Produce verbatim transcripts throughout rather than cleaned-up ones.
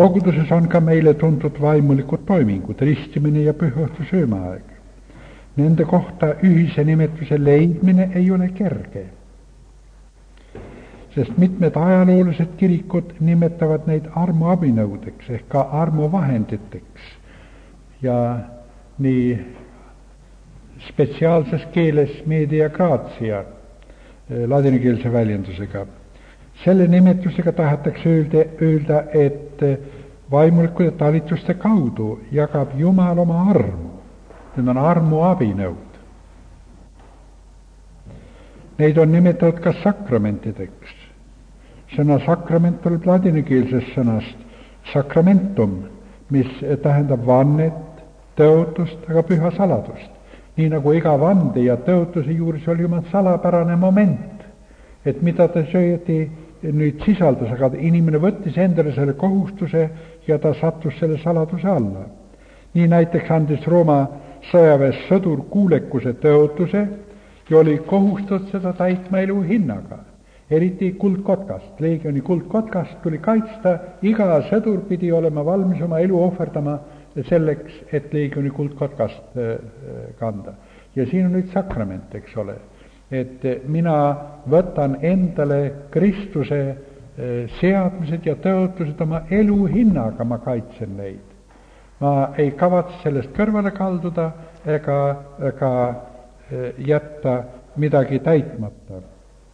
Koguduses on ka meile tuntud vaimulikud toimingud, ristimine ja pühaõhtu söömaaeg. Nende kohta ühise nimetuse leidmine ei ole kerge, sest mitmed ajaloolised kirikud nimetavad neid armuabinõudeks ehk ka armuvahenditeks ja nii spetsiaalses keeles media gratia ladinikeelse väljendusega. Selle nimetusega tahetakse öelda, öelda, et vaimulikkude talituste kaudu jagab Jumal oma armu. Need on armuabinõud. Neid on nimetatud ka sakramentideks. Sõna sakrament tuleb ladinikeelsest sõnast sacramentum, mis tähendab vannet, tõotust, aga püha saladust. Nii nagu iga vande ja tõotuse juures oli jumal salapärane moment, et mida ta söödi nüüd sisaldas, aga inimene võttis endale selle kohustuse ja ta sattus selle saladuse alla. Nii näiteks andis Rooma sõjaväes sõdur kuulekuse tõotuse ja oli kohustatud seda täitma elu hinnaga. Eriti kuldkotkast, leegioni kuldkotkast tuli kaitsta, iga sõdur pidi olema valmis oma elu ohverdama selleks, et leegioni kuldkotkast kanda. Ja siin on nüüd sakrament, eks ole, et mina võtan endale Kristuse seadmised ja tõotused oma elu hinnaga, ma kaitsen neid. Ma ei kavatse sellest kõrvale kalduda ega, ega jätta midagi täitmata.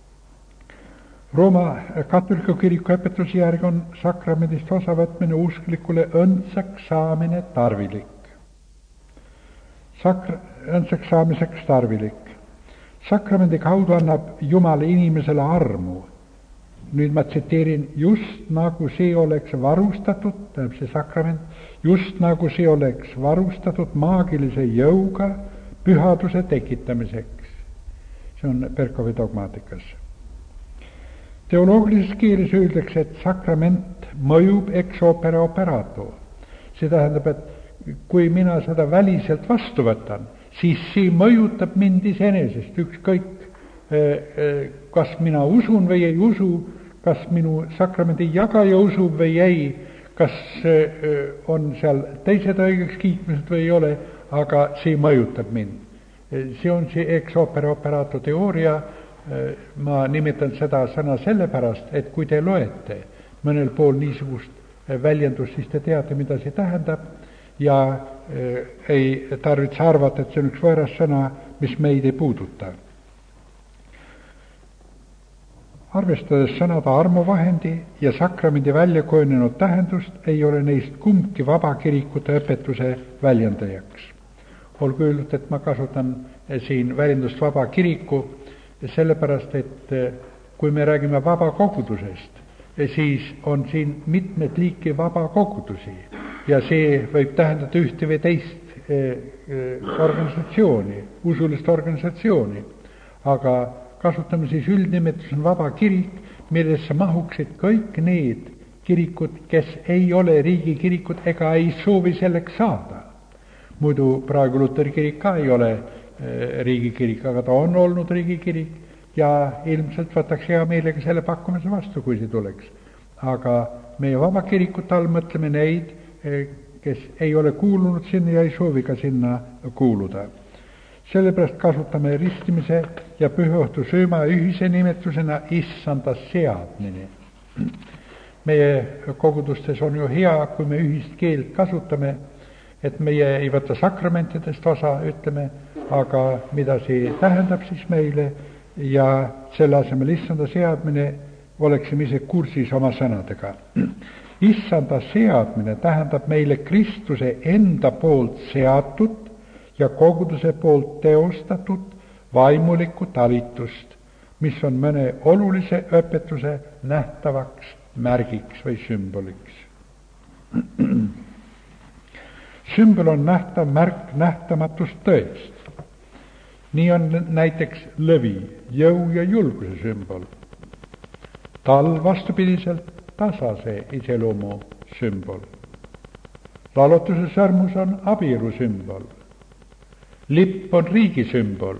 Rooma katoliku kiriku õpetuse järgi on sakramendist osavõtmine usklikule õndsaks saamine tarvilik. Sakra, õndsaks saamiseks tarvilik. Sakramendi kaudu annab Jumal inimesele armu. Nüüd ma tsiteerin, just nagu see oleks varustatud, tähendab see sakrament, just nagu see oleks varustatud maagilise jõuga pühaduse tekitamiseks. See on Berkovi dogmaatikas. Teoloogilises keeles öeldakse, et sakrament mõjub ex opere operato. See tähendab, et kui mina seda väliselt vastu võtan, siis see mõjutab mind iseenesest, ükskõik kas mina usun või ei usu, kas minu sakramendi jagaja usub või ei, kas on seal teised õigeks kiitmised või ei ole, aga see mõjutab mind. See on see ex opere operato teooria. Ma nimetan seda sõna sellepärast, et kui te loete mõnel pool niisugust väljendust, siis te teate, mida see tähendab ja ei tarvitse arvata, et see on üks võõras sõna, mis meid ei puuduta. Arvestades sõnade armuvahendi ja sakramendi välja kujunenud tähendust, ei ole neist kumbki vabakirikute õpetuse väljendajaks. Olgu öeldud, et ma kasutan siin väljendust vabakiriku, sellepärast, et kui me räägime vabakogudusest, siis on siin mitmed liiki vabakogudusi ja see võib tähendada ühte või teist organisatsiooni, usulist organisatsiooni, aga kasutame siis üldnimetus on vaba kirik, millesse mahuksid kõik need kirikud, kes ei ole riigikirikud ega ei soovi selleks saada. Muidu praegu Luteri kirik ka ei ole riigikirik, aga ta on olnud riigikirik ja ilmselt võtaks hea meelega selle pakkumise vastu, kui see tuleks. Aga meie vabakirikute all mõtleme neid, kes ei ole kuulunud sinna ja ei soovi ka sinna kuuluda. Sellepärast kasutame ristimise ja pühaõhtu sööma ühise nimetusena issanda seadmine. Meie kogudustes on ju hea, kui me ühist keelt kasutame, et meie ei võta sakramentidest osa, ütleme, aga mida see tähendab siis meile ja selle asemel issanda seadmine oleksime ise kursis oma sõnadega. Issanda seadmine tähendab meile Kristuse enda poolt seatud ja koguduse poolt teostatud vaimulikku talitust, mis on mõne olulise õpetuse nähtavaks märgiks või sümboliks. Sümbol on nähtav märk nähtamatust tõest. Nii on näiteks lõvi, jõu ja julguse sümbol. Tal vastupidiselt tasase iseloomu sümbol. Lalutuse sõrmus on abielu sümbol. Lipp on riigi sümbol.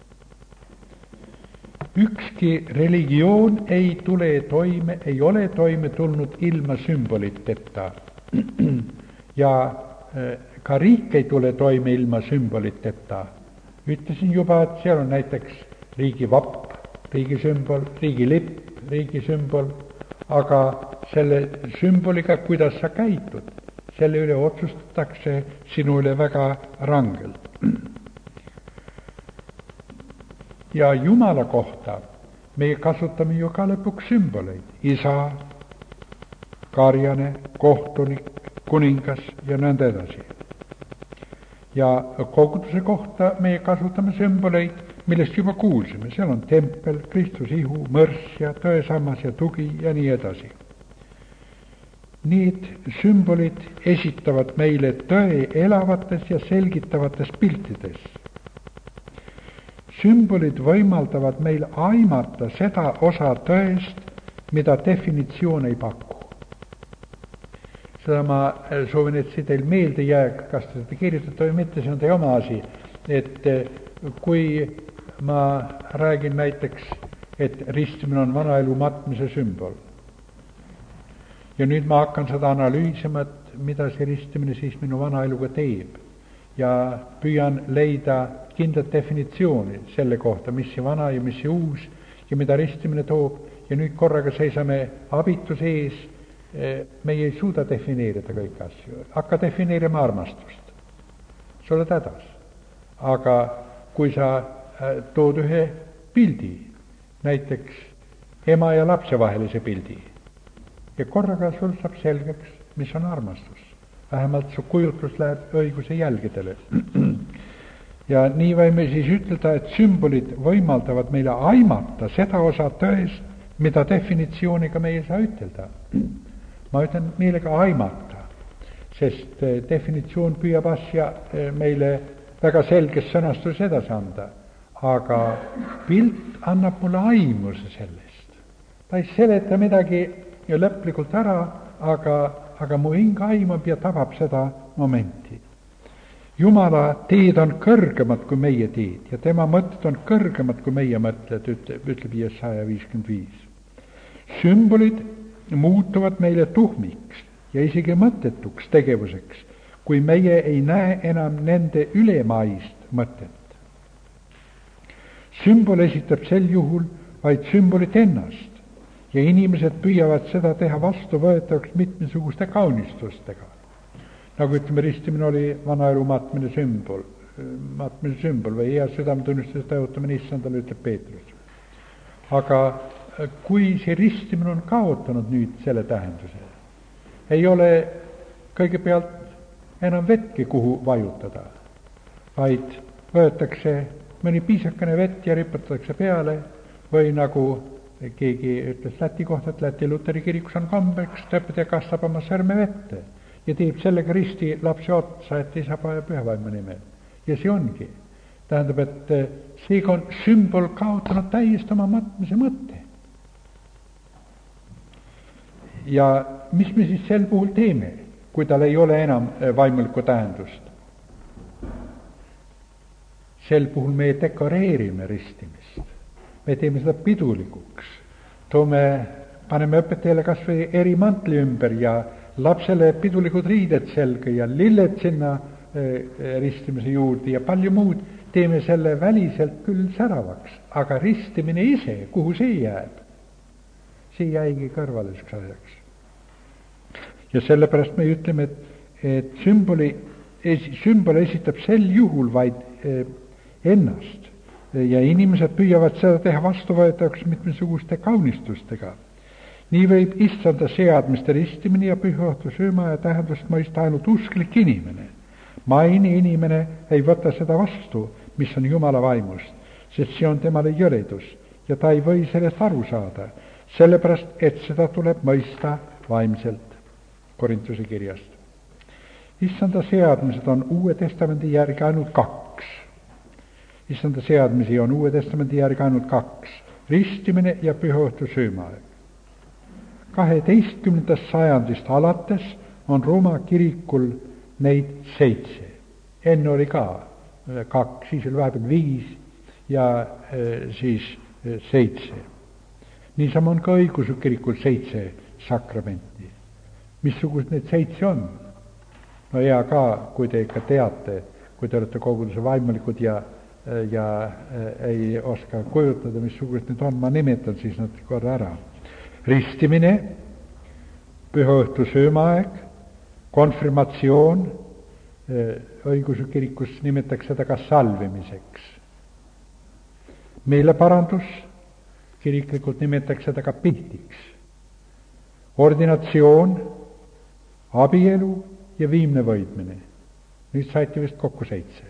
Ükski religioon ei tule toime, ei ole toime tulnud ilma sümboliteta. ja ka riik ei tule toime ilma sümboliteta. Ütlesin juba, et seal on näiteks riigi vapp, riigi sümbol, riigi lipp, riigi sümbol, aga selle sümboliga, kuidas sa käitud, selle üle otsustatakse sinu üle väga rangelt. Ja Jumala kohta me kasutame ju ka lõpuks sümboleid. Isa, karjane, kohtunik, kuningas ja nõnda edasi. Ja koguduse kohta me kasutame sümboleid, millest juba kuulsime. Seal on tempel, Kristus ihu, mõrss ja tõesammas ja tugi ja nii edasi. Need sümbolid esitavad meile tõe elavates ja selgitavates piltides. Sümbolid võimaldavad meil aimata seda osa tõest, mida definitsioon ei paku. Seda ma soovin, et see teil meelde jääb, kas te seda kirjutate või mitte, see on teie oma asi. Et kui ma räägin näiteks, et ristimine on vanaelu matmise sümbol, ja nüüd ma hakkan seda analüüsima, et mida see ristimine siis minu vanaeluga teeb, ja püüan leida kindlat definitsiooni selle kohta, mis see vana ja mis see uus ja mida ristimine toob, ja nüüd korraga seisame abituse ees, meie ei suuda defineerida kõiki asju. Hakka defineerima armastust. Sa oled hädas. Aga kui sa tood ühe pildi, näiteks ema ja lapse vahelise pildi, ja korraga sul saab selgeks, mis on armastus. Vähemalt su kujutlus läheb õiguse jälgedele. Ja nii võime siis ütelda, et sümbolid võimaldavad meile aimata seda osa tõest, mida definitsiooniga meie ei saa ütelda. Ma ütlen meelega aimata, sest definitsioon püüab asja meile väga selges sõnastus edasi anda, aga pilt annab mulle aimuse sellest. Ta ei seleta midagi lõplikult ära, aga, aga mu hing aimab ja tabab seda momenti. Jumala teed on kõrgemad kui meie teed ja tema mõtted on kõrgemad kui meie mõtted, ütleb Jesaja viiskümmend viis. Sümbolid muutuvad meile tuhmiks ja isegi mõttetuks tegevuseks, kui meie ei näe enam nende ülemaist mõtet. Sümbol esitab sel juhul vaid sümbolit ennast ja inimesed püüavad seda teha vastuvõetavaks mitmesuguste kaunistustega. Nagu ütleme, ristimine oli vanaelu matmine sümbol, matmine sümbol või hea südametunnistuse tõotamine issandale, ütleb Peetrus. Aga kui see ristimine on kaotanud nüüd selle tähenduse, ei ole kõigepealt enam vetki, kuhu vajutada, vaid võetakse mõni piisakene vett ja riputatakse peale või nagu keegi ütles Läti kohta, et Läti Luteri kirikus on kombeks, tõpetaja kastab oma sõrme vette ja teeb sellega risti lapse otsa, et isa, poja ja pühavaimu nimel. Ja see ongi. Tähendab, et seega on sümbol kaotanud täiesti oma matmise mõtte. Ja mis me siis sel puhul teeme, kui tal ei ole enam vaimulikku tähendust? Sel puhul me dekoreerime ristimist. Me teeme seda pidulikuks. Toome, paneme õpetajale kas või eri mantli ümber ja lapsele pidulikud riided selga ja lilled sinna ristimise juurde ja palju muud. Teeme selle väliselt küll säravaks, aga ristimine ise, kuhu see jääb? See jäigi kõrvaliseks asjaks. Ja sellepärast me ütleme, et, et sümboli, sümbol esitab sel juhul vaid ennast ja inimesed püüavad seda teha vastuvõetavaks mitmesuguste kaunistustega. Nii võib issanda seadmiste ristimine ja pühaõhtu sööma ja tähendust mõista ainult usklik inimene. Maine inimene ei võta seda vastu, mis on Jumala vaimust, sest see on temale jõledus ja ta ei või sellest aru saada, sellepärast, et seda tuleb mõista vaimselt. Korintuse kirjast. Issanda seadmised on Uue Testamendi järgi ainult kaks. Issanda seadmisi on Uue Testamendi järgi ainult kaks. Ristimine ja pühaõhtu söömaaeg. kaheteistkümnendast sajandist alates on Rooma kirikul neid seitse. Enne oli ka kaks, siis oli vahepeal viis ja siis seitse. Niisama on ka õigeusu kirikul seitse sakramenti. missugused need seitse on? No hea ka, kui te ikka teate, kui te olete koguduse vaimulikud ja, ja ei oska kujutada, missugused need on, ma nimetan siis nad korra ära. Ristimine, pühaõhtu söömaaeg, konfirmatsioon, õigeusu kirikus nimetatakse seda ka salvimiseks. Meeleparandus, kiriklikult nimetatakse seda ka pihtiks. Ordinatsioon, abielu ja viimne võidmine. Nüüd saite vist kokku seitse.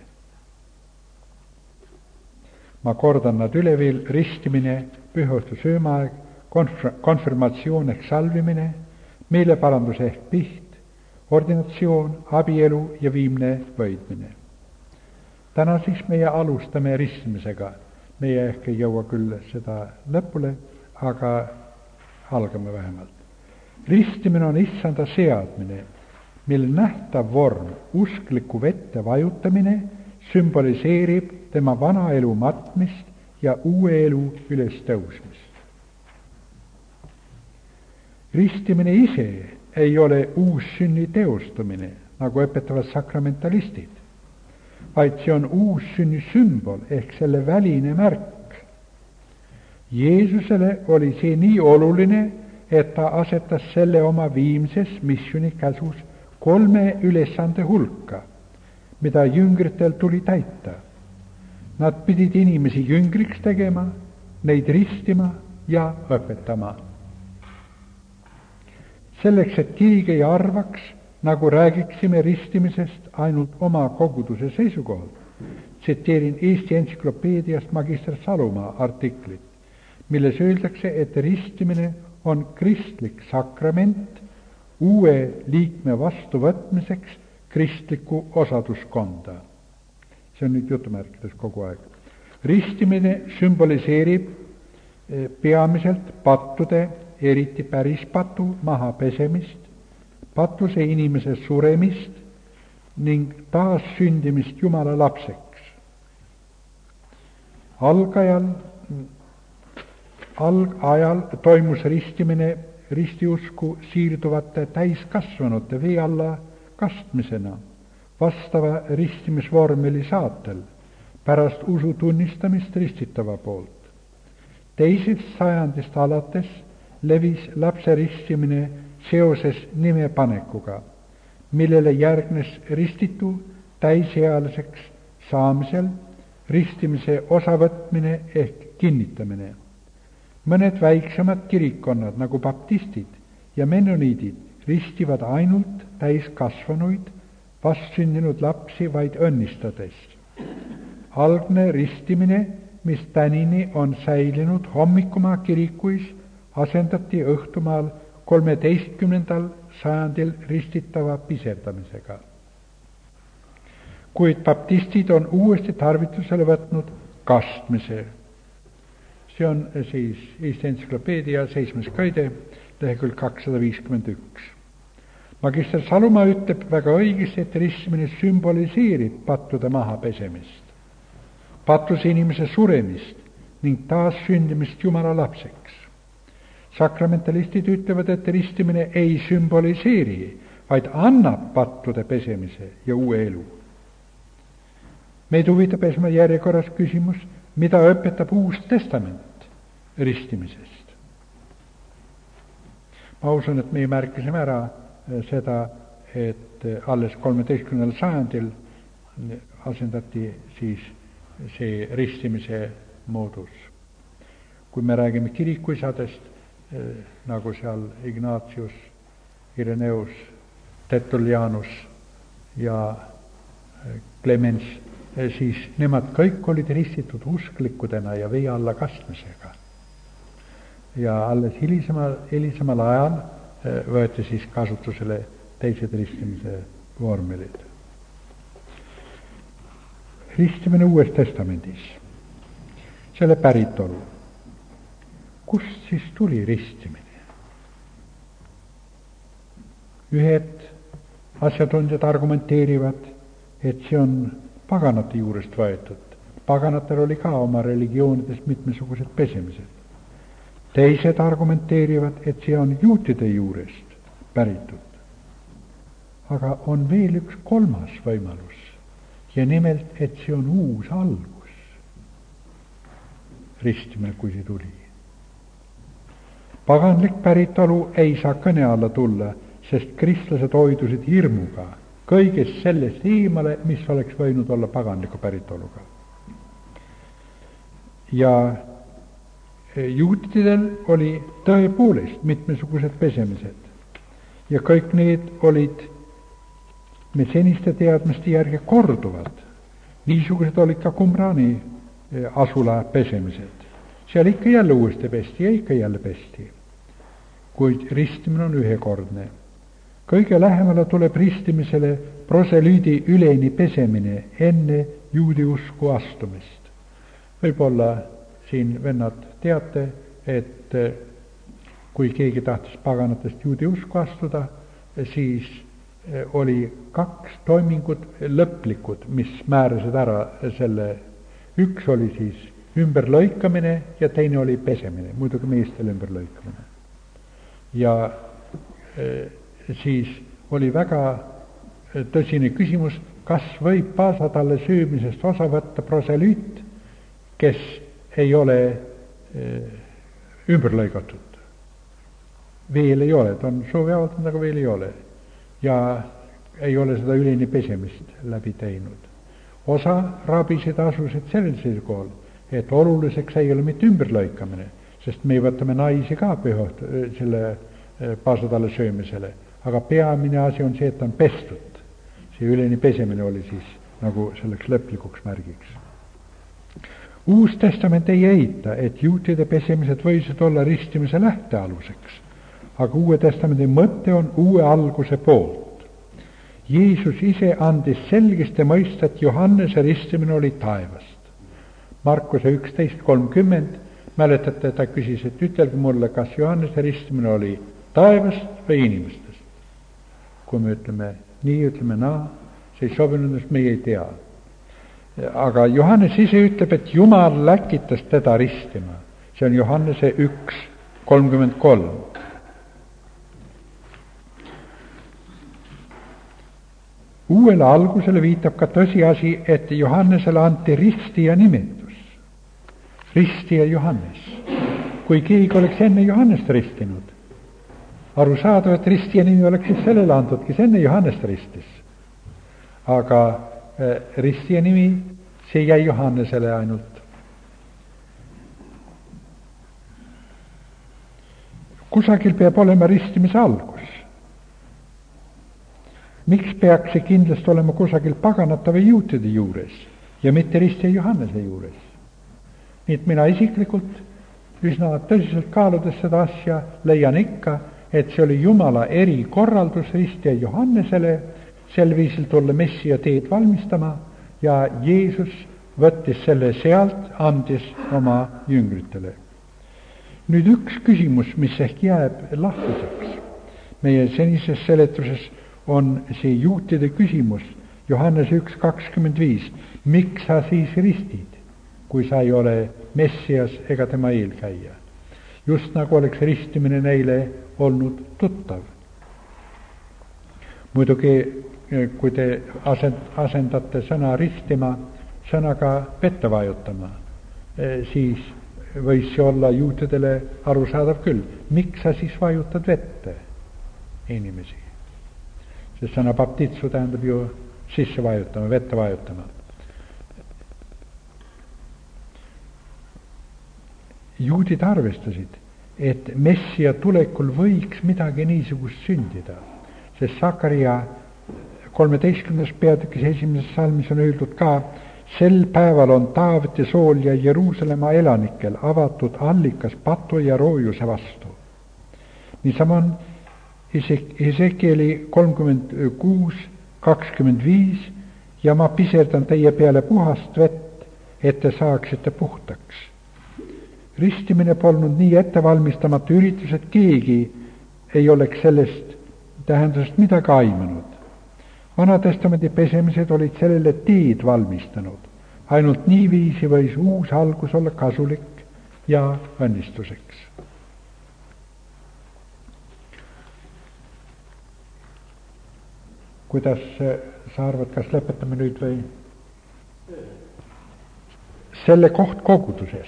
Ma kordan nad üle veel: ristimine, pühaõhtu söömaaeg, konf- konfirmatsioon ehk salvimine, meeleparandus ehk piht, ordinatsioon, abielu ja viimne võidmine. Täna siis meie alustame ristimisega. Meie ehk ei jõua küll seda lõpule, aga algame vähemalt. Ristimine on issanda seadmine, mille nähtav vorm, uskliku vette vajutamine, sümboliseerib tema vana elu matmist ja uue elu üles tõusmist. Ristimine ise ei ole uussünni teostumine, nagu õpetavad sakramentalistid, vaid see on uussünni sümbol ehk selle väline märk. Jeesusele oli see nii oluline, et ta asetas selle oma viimses missiooni käsus kolme ülesande hulka, mida jüngritel tuli täita. Nad pidid inimesi jüngriks tegema, neid ristima ja õpetama. Selleks, et keegi ei arvaks, nagu räägiksime ristimisest ainult oma koguduse seisukohalt, tsiteerin Eesti entsüklopeediast magister Salumaa artiklit, milles öeldakse, et ristimine on kristlik sakrament uue liikme vastuvõtmiseks kristliku osaduskonda. See on nüüd jutumärkides kogu aeg. Ristimine sümboliseerib peamiselt pattude, eriti päris patu maha pesemist, patuse inimese suremist ning taas sündimist Jumala lapseks. Algajal, algajal toimus ristimine ristiusku siirduvate täiskasvanute vee alla kastmisena vastava ristimisvormeli saatel pärast usu tunnistamist ristitava poolt. Teisest sajandist alates levis lapse ristimine seoses nimepanekuga, millele järgnes ristitu täisealiseks saamisel ristimise osavõtmine ehk kinnitamine. Mõned väiksemad kirikkonnad, nagu baptistid ja mennoniidid, ristivad ainult täiskasvanuid, vastsündinud lapsi vaid õnnistades. Algne ristimine, mis tänini on säilinud hommikumaa kirikuis, asendati õhtumaal kolmeteistkümnendal sajandil ristitava piserdamisega. Kuid baptistid on uuesti tarvitusele võtnud kastmise. See on siis Eesti entsüklopeedia seitsmes köide, lehekülg kakssada viiskümmend üks. Magister Salumaa ütleb väga õigesti, et ristimine sümboliseerib pattude maha pesemist, patuse inimese suremist ning taas sündimist Jumala lapseks. Sakramentalistid ütlevad, et ristimine ei sümboliseeri, vaid annab pattude pesemise ja uue elu. Meid huvitab esmajärjekorras küsimus, mida õpetab Uus Testament ristimisest. Ma usun, et me märkisime ära seda, et alles kolmeteistkümnendal sajandil asendati siis see ristimise moodus. Kui me räägime kirikuisadest, nagu seal Ignatius, Ireneus, Tertullianus ja Clemens, siis nemad kõik olid ristitud usklikudena ja vee alla kastmisega. Ja alles hilisemal, hilisemal ajal võeti siis kasutusele teised ristimise vormelid. Ristimine Uues Testamendis, selle päritolu. Kust siis tuli ristimine? Ühed asjatundjad argumenteerivad, et see on paganate juurest võetud. Paganatel oli ka oma religioonides mitmesugused pesemised. Teised argumenteerivad, et see on juutide juurest päritud. aga on veel üks kolmas võimalus ja nimelt, et see on uus algus. Ristimine, kui see tuli. Paganlik päritolu ei saa kõne alla tulla, sest kristlased hoidusid hirmuga kõigest sellest eemale, mis oleks võinud olla paganliku päritoluga. Ja juutidel oli tõepoolest mitmesugused pesemised ja kõik need olid me seniste teadmiste järgi korduvad. Niisugused olid ka Qumrani asula pesemised. Seal ikka jälle uuesti pesti ja ikka jälle pesti. Kuid ristimine on ühekordne. Kõige lähemale tuleb ristimisele proselüüdi üleni pesemine enne juudi usku astumist. Võib-olla siin vennad teate, et kui keegi tahtis paganatest juudi usku astuda, siis oli kaks toimingut lõplikud, mis määrasid ära selle. Üks oli siis ümberlõikamine ja teine oli pesemine, muidugi meestel ümberlõikamine. Ja siis oli väga tõsine küsimus, kas võib paasatalle söömisest osa võtta proselüüt, kes ei ole ümber lõigatud. Veel ei ole, ta on soovi avaldanud, aga veel ei ole. Ja ei ole seda üleni pesemist läbi teinud. Osa rabisid asusid sellel seisukohal, et oluliseks ei ole mitte ümberlõikamine, sest me võtame naisi ka pühot selle paasatalle söömisele, aga peamine asi on see, et ta on pestud. See üleni pesemine oli siis nagu selleks lõplikuks märgiks. Uus testament ei eita, et juutide pesemised võisid olla ristimise lähtealuseks, aga uue testamendi mõte on uue alguse poolt. Jeesus ise andis selgesti mõista, et Johannese ristimine oli taevast. Markuse üksteist kolmkümmend, mäletate, ta küsis, et ütelge mulle, kas Johannese ristimine oli taevast või inimestest. Kui me ütleme nii, ütleme naa, see ei sobinud, sest meie ei tea. Aga Johannes ise ütleb, et Jumal läkitas teda ristima. See on Johannese üks kolmkümmend kolm. Uuele algusele viitab ka tõsiasi, et Johannesele anti ristija nimetus. Ristija Johannes. Kui keegi oleks enne Johannest ristinud, arusaadav, et ristija nimi oleks siis sellele antud, kes enne Johannest ristis. Aga äh, ristija nimi, see jäi Johannesele ainult. Kusagil peab olema ristimise algus. Miks peaks see kindlasti olema kusagil paganata või juutide juures ja mitte ristija Johannese juures? Nii et mina isiklikult üsna tõsiselt kaaludes seda asja leian ikka, et see oli Jumala erikorraldus ristija Johannesele sel viisil tulla Messia teed valmistama ja Jeesus võttis selle sealt, andis oma jüngritele. Nüüd üks küsimus, mis ehk jääb lahtiseks. Meie senises seletuses on see juutide küsimus, Johannes üks kakskümmend viis. Miks sa siis ristid, kui sa ei ole Messias ega tema eelkäija? Just nagu oleks ristimine neile olnud tuttav. Muidugi, kui te asendate sõna ristima sõnaga vette vajutama, siis võis see olla juutidele arusaadav küll. Miks sa siis vajutad vette inimesi? Sest sõna baptitsu tähendab ju sisse vajutama, vette vajutama. Juudid arvestasid, et Messia tulekul võiks midagi niisugust sündida, sest Sakaria kolmeteistkümnes peatükis esimeses salmis on öeldud ka, sel päeval on Taaveti sool ja Jeruusalemma elanikel avatud allikas patu ja roojuse vastu. Niisama on Hesekieli kolmkümmend kuus kakskümmend viis ja ma piserdan teie peale puhast vett, et te saaksite puhtaks. Ristimine polnud nii ettevalmistamata üritus, et keegi ei oleks sellest tähendusest midagi aimanud. Vanatestamendi pesemised olid sellele teed valmistanud. Ainult niiviisi võis uus algus olla kasulik ja õnnistuseks. kuidas sa arvad, kas lõpetame nüüd või? Selle koht koguduses.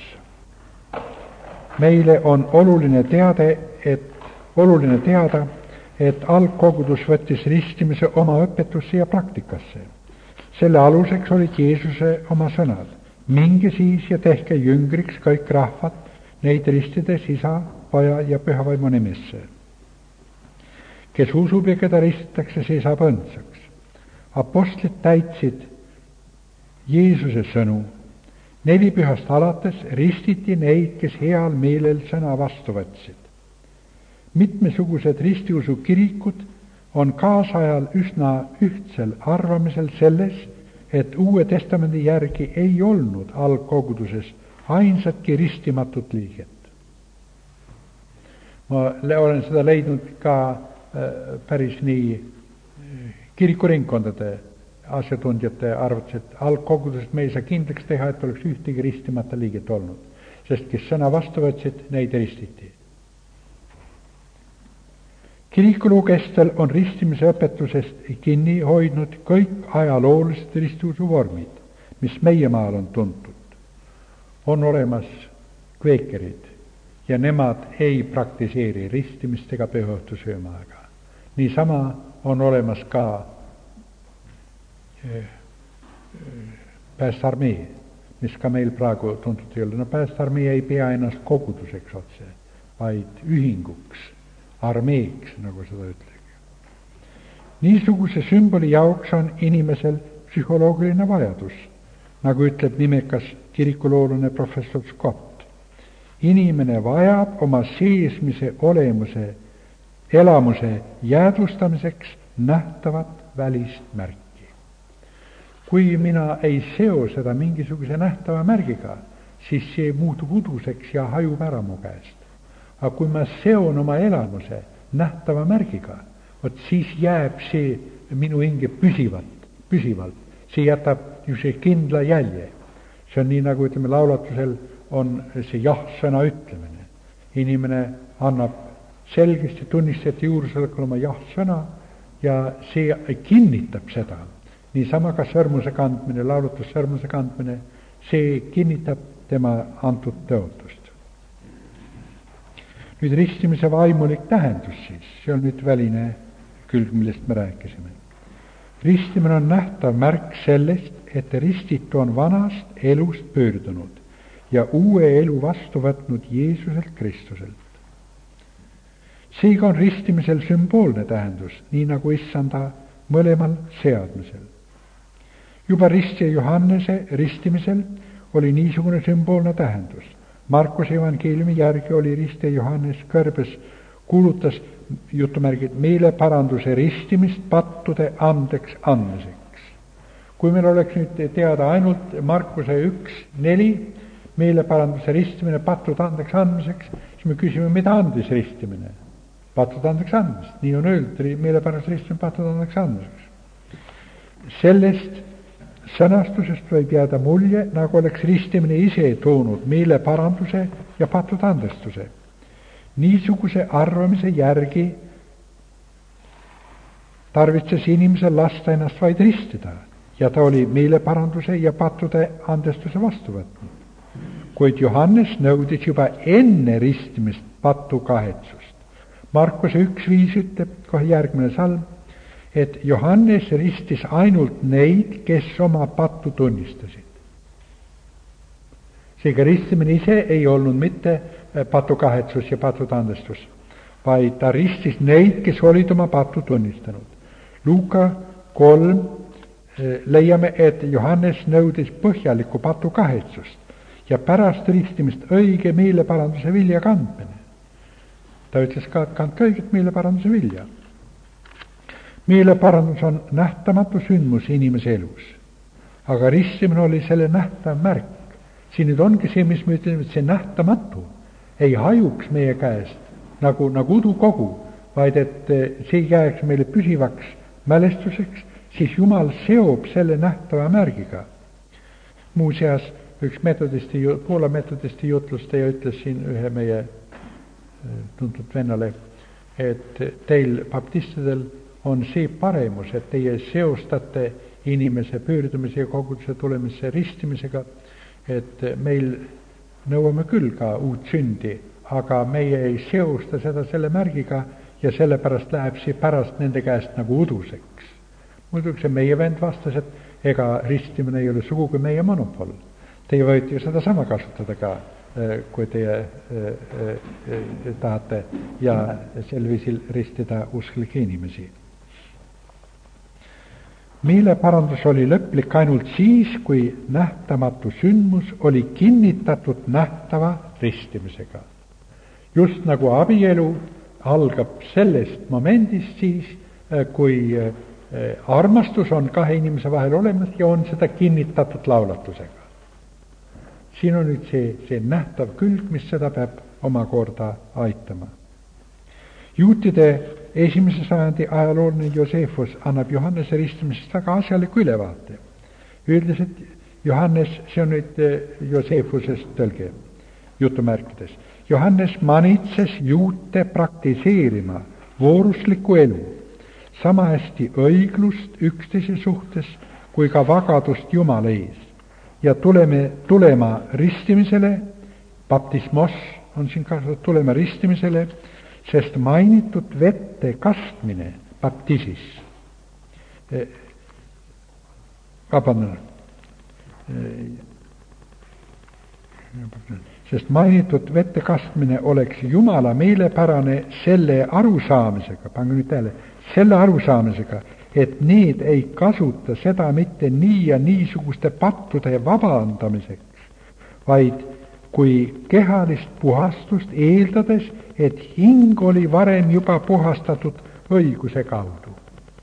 Meile on oluline teada, et, oluline teada, et algkogudus võttis ristimise oma õpetusse ja praktikasse. Selle aluseks olid Jeesuse oma sõnad. Minge siis ja tehke jüngriks kõik rahvad, neid ristides Isa, Poja ja Pühavaimu nimesse. Kes usub ja keda ristitakse, see saab õndsaks. Apostlid täitsid Jeesuse sõnu. Neli pühast alates ristiti neid, kes heal meelel sõna vastu võtsid. Mitmesugused ristiusu kirikud on kaasajal üsna ühtsel arvamisel selles, et Uue Testamendi järgi ei olnud algkoguduses ainsatki ristimatut liiget. Ma olen seda leidnud ka päris nii kirikuringkondade asjatundjate arvates, et algkogudusest me ei saa kindlaks teha, et oleks ühtegi ristimata liiget olnud, sest kes sõna vastu võtsid, neid ristiti. Kirikulu kestel on ristimise õpetusest kinni hoidnud kõik ajaloolised ristiusu vormid, mis meie maal on tuntud. On olemas kveekerid ja nemad ei praktiseeri ristimist ega pühaõhtu söömaaega. Niisama on olemas ka päästearmee, mis ka meil praegu tuntud ei ole. No päästearmee ei pea ennast koguduseks otse, vaid ühinguks, armeeks, nagu seda ütlegi. Niisuguse sümboli jaoks on inimesel psühholoogiline vajadus, nagu ütleb nimekas kirikuloolane professor Scott. Inimene vajab oma seesmise olemuse, elamuse jäädvustamiseks nähtavat välist märki. Kui mina ei seo seda mingisuguse nähtava märgiga, siis see muutub uduseks ja hajub ära mu käest. Aga kui ma seon oma elamuse nähtava märgiga, vot siis jääb see minu hinge püsivalt, püsivalt. See jätab ju see kindla jälje. See on nii, nagu ütleme, laulatusel on see jah-sõna ütlemine. Inimene annab selgesti tunnistajate juuresolekul oma jah-sõna ja see kinnitab seda. Niisama ka sõrmuse kandmine, laulutus sõrmuse kandmine, see kinnitab tema antud tõotust. Nüüd ristimise vaimulik tähendus siis, see on nüüd väline külg, millest me rääkisime. Ristimine on nähtav märk sellest, et ristitu on vanast elust pöördunud ja uue elu vastu võtnud Jeesuselt Kristuselt. Seega on ristimisel sümboolne tähendus, nii nagu issanda mõlemal seadmisel. Juba ristija Johannese ristimisel oli niisugune sümboolne tähendus. Markuse evangeeliumi järgi oli ristija Johannes kõrbes, kuulutas jutumärgid meeleparanduse ristimist pattude andeks andmiseks. Kui meil oleks nüüd teada ainult Markuse üks neli, meeleparanduse ristimine pattude andeks andmiseks, siis me küsime, mida andis ristimine? Pattude andeks andmist. Nii on öeldud, meeleparanduse ristimine pattude andeks andmiseks. Sellest sõnastusest võib jääda mulje, nagu oleks ristimine ise toonud meeleparanduse ja pattude andestuse. Niisuguse arvamise järgi tarvitses inimesel lasta ennast vaid ristida ja ta oli meeleparanduse ja pattude andestuse vastu võtnud. Kuid Johannes nõudis juba enne ristimist pattu kahetsust. Markuse üks viis ütleb kohe järgmine salm, et Johannes ristis ainult neid, kes oma pattu tunnistasid. Seega ristimine ise ei olnud mitte patu kahetsus ja patu andestus, vaid ta ristis neid, kes olid oma pattu tunnistanud. Luuka kolm leiame, et Johannes nõudis põhjalikku patu kahetsust ja pärast ristimist õige meeleparanduse vilja kandmine. Ta ütles ka, et kandke õiget meeleparanduse vilja. Meeleparandus on nähtamatu sündmus inimese elus, aga ristimine oli selle nähtav märk. Siin nüüd ongi see, mis me ütleme, et see nähtamatu ei hajuks meie käest nagu, nagu udukogu, vaid et see jääks meile püsivaks mälestuseks, siis Jumal seob selle nähtava märgiga. Muuseas, üks metodisti, Poola metodisti jutlustaja ütles siin ühe meie tuntud vennale, et teil baptistidel on see paremus, et teie seostate inimese pöördumise ja koguduse tulemise ristimisega, et meil nõuame küll ka uut sündi, aga meie ei seosta seda selle märgiga ja sellepärast läheb see pärast nende käest nagu uduseks. Muidugi see meie vend vastas, et ega ristimine ei ole sugugi meie monopol. Teie võite ju seda sama kasutada ka, kui teie tahate ja sel viisil ristida usklikke inimesi. Meeleparandus oli lõplik ainult siis, kui nähtamatu sündmus oli kinnitatud nähtava ristimisega. Just nagu abielu algab sellest momendist siis, kui armastus on kahe inimese vahel olemas ja on seda kinnitatud laulatusega. Siin on nüüd see, see nähtav külg, mis seda peab omakorda aitama. Juutide esimese sajandi ajalooline Josephus annab Johannese ristimisest väga asjaliku ülevaate. Ütles, et Johannes, see on nüüd Josephusest tõlge, jutumärkides. Johannes manitses juute praktiseerima vooruslikku elu, sama hästi õiglust üksteise suhtes kui ka vagadust Jumala ees. Ja tuleme, tulema ristimisele, baptismos on siin kasutatud, tulema ristimisele, sest mainitud vette kastmine, baptisis, vabandan, sest mainitud vette kastmine oleks Jumala meelepärane selle arusaamisega, pange nüüd tähele, selle arusaamisega, et need ei kasuta seda mitte nii ja niisuguste pattude vabandamiseks, vaid kui kehalist puhastust eeldades, et hing oli varem juba puhastatud õiguse kaudu.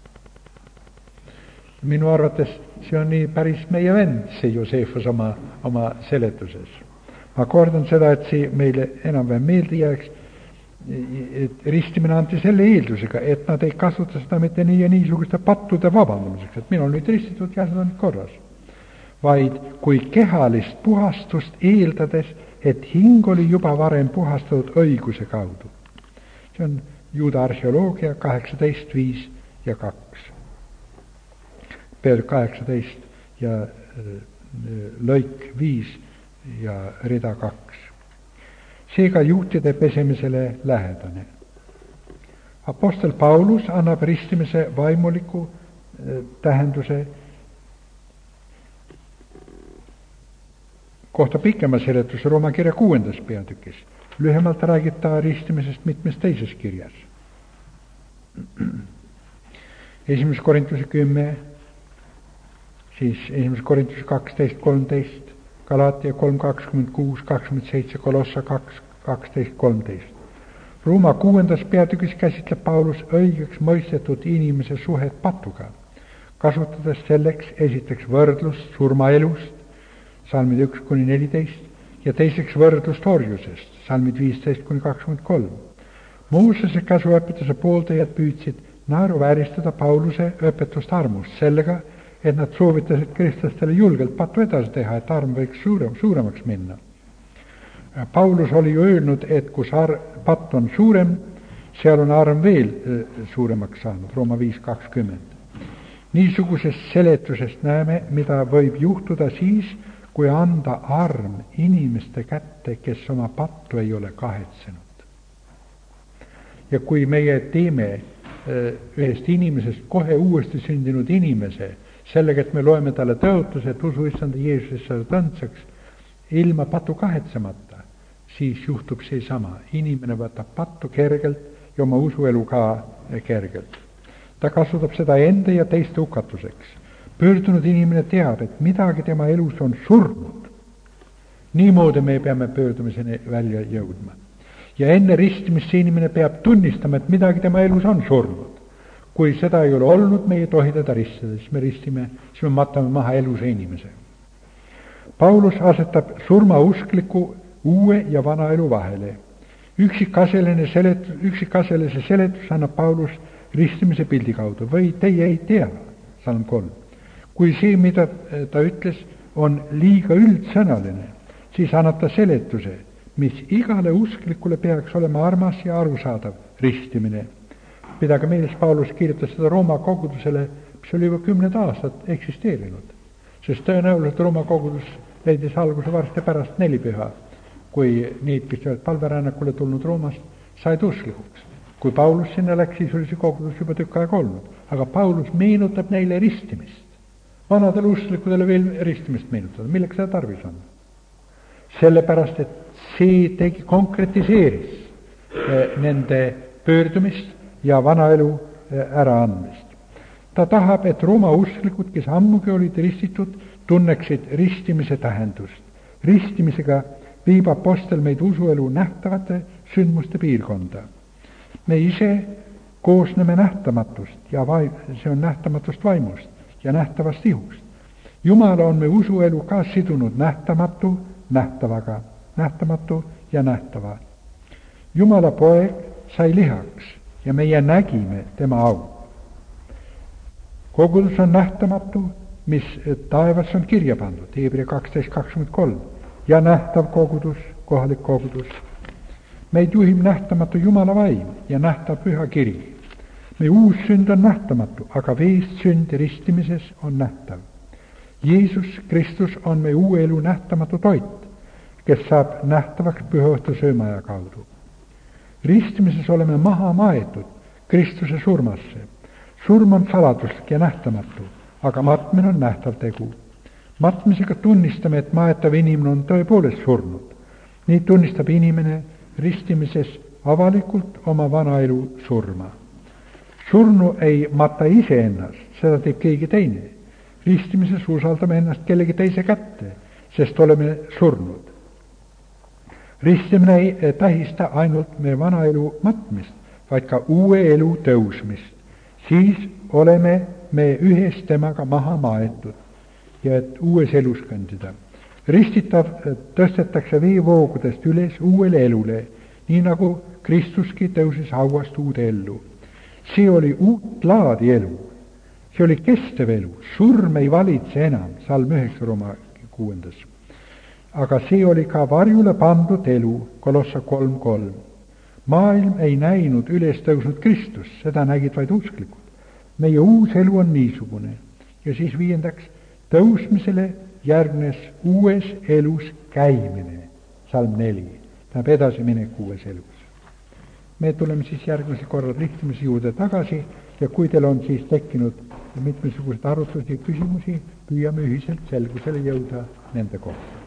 Minu arvates see on nii päris meie vend, see Josephus oma, oma seletuses. Ma kordan seda, et see meile enam-vähem meelde jääks, et ristimine anti selle eeldusega, et nad ei kasuta seda mitte nii ja niisuguste pattude vabandamiseks, et minul nüüd ristitud ja seda on korras, vaid kui kehalist puhastust eeldades, et hing oli juba varem puhastatud õiguse kaudu. See on Juuda arheoloogia kaheksateist, viis ja kaks. Peal kaheksateist ja lõik viis ja rida kaks. Seega juutide pesemisele lähedane. Apostel Paulus annab ristimise vaimuliku tähenduse kohta pikema seletuse Rooma kirja kuuendas peatükis. Lühemalt räägib ta ristimisest mitmes teises kirjas. Esimese Korintuse kümme, siis esimese Korintuse kaksteist, kolmteist, Galaatia kolm, kakskümmend kuus, kakskümmend seitse, Kolossa kaks, kaksteist, kolmteist. Rooma kuuendas peatükis käsitleb Paulus õigeks mõistetud inimese suhet patuga, kasutades selleks esiteks võrdlust surmaelust, salmid üks kuni neliteist, ja teiseks võrdlust orjusest, salmid viisteist kuni kakskümmend kolm. Moosese käsuõpetuse pooldajad püüdsid naeruvääristada Pauluse õpetust armust sellega, et nad soovitasid kristlastele julgelt patu edasi teha, et arm võiks suurem, suuremaks minna. Paulus oli ju öelnud, et kus ar, patt on suurem, seal on arm veel suuremaks saanud, Rooma viis kakskümmend. Niisugusest seletusest näeme, mida võib juhtuda siis, kui anda arm inimeste kätte, kes oma pattu ei ole kahetsenud. Ja kui meie teeme ühest inimesest kohe uuesti sündinud inimese, sellega, et me loeme talle tõotuse, et usu issanda Jeesusesse tõndsaks, ilma patu kahetsemata, siis juhtub see sama. Inimene võtab pattu kergelt ja oma usuelu ka kergelt. Ta kasutab seda enda ja teiste hukatuseks. Pöördunud inimene teab, et midagi tema elus on surnud. Niimoodi me peame pöördumiseni välja jõudma. Ja enne ristimist see inimene peab tunnistama, et midagi tema elus on surnud. Kui seda ei ole olnud, me ei tohi teda ristada, siis me ristime, siis me matame maha eluse inimese. Paulus asetab surmauskliku uue ja vana elu vahele. Üksikasjaline seletus, üksikasjalise seletus annab Paulus ristimise pildi kaudu või teie ei tea, salm kolm. Kui see, mida ta ütles, on liiga üldsõnaline, siis annab ta seletuse, mis igale usklikule peaks olema armas ja arusaadav ristimine. pidage meeles, Paulus kirjutas seda Rooma kogudusele, mis oli juba kümned aastad eksisteerinud. Sest tõenäoliselt Rooma kogudus leidis alguse varsti pärast nelipüha, kui need, kes olid palverännakule tulnud Roomast, said usklikuks. Kui Paulus sinna läks, siis oli see kogudus juba tükk aega olnud. Aga Paulus meenutab neile ristimist. Vanadele usklikudele veel ristimist meenutada. Milleks seda tarvis on? Sellepärast, et see tegi, konkretiseeris nende pöördumist ja vanaelu äraandmist. Ta tahab, et Rooma usklikud, kes ammugi olid ristitud, tunneksid ristimise tähendust. Ristimisega viib apostel meid usuelu nähtavate sündmuste piirkonda. Me ise koosneme nähtamatust ja vaim, see on nähtamatust vaimust ja nähtavast ihust. Jumal on me usuelu ka sidunud nähtamatu nähtavaga, nähtamatu ja nähtava. Jumala poeg sai lihaks ja meie nägime tema au. Kogudus on nähtamatu, mis taevas on kirja pandud, Hebra kaksteist kakskümmend kolm, ja nähtav kogudus, kohalik kogudus. Meid juhib nähtamatu Jumala vaim ja nähtav püha kiri. Meie uus sünd on nähtamatu, aga veest sünd ristimises on nähtav. Jeesus Kristus on meie uue elu nähtamatu toit, kes saab nähtavaks pühaõhtu söömaja kaudu. Ristimises oleme maha maetud Kristuse surmasse. Surm on saladuslik ja nähtamatu, aga matmine on nähtav tegu. Matmisega tunnistame, et maetav inimene on tõepoolest surnud. Nii tunnistab inimene ristimises avalikult oma vanaelu surma. Surnu ei mata ise ennast, seda teeb keegi teine. Ristimises usaldame ennast kellegi teise kätte, sest oleme surnud. Ristimine ei tähista ainult meie vanaelu matmist, vaid ka uue elu tõusmist. Siis oleme me ühes temaga maha maetud ja et uues elus kõndida. Ristitav tõstetakse veevoogudest üles uuele elule, nii nagu Kristuski tõusis hauast uude ellu. See oli uut laadi elu. See oli kestev elu. Surm ei valitse enam, salm üheksa Rooma kuuendas. Aga see oli ka varjule pandud elu, Kolossa kolm kolm. Maailm ei näinud üles tõusnud Kristus, seda nägid vaid usklikud. Meie uus elu on niisugune. Ja siis viiendaks, tõusmisele järgnes uues elus käimine, salm neli. Tähendab edasi minek uues elus. Me tuleme siis järgmisel korral ristimise juurde tagasi ja kui teil on siis tekkinud mitmesugused arutlusi ja küsimusi, püüame ühiselt selgusele jõuda nende kohta.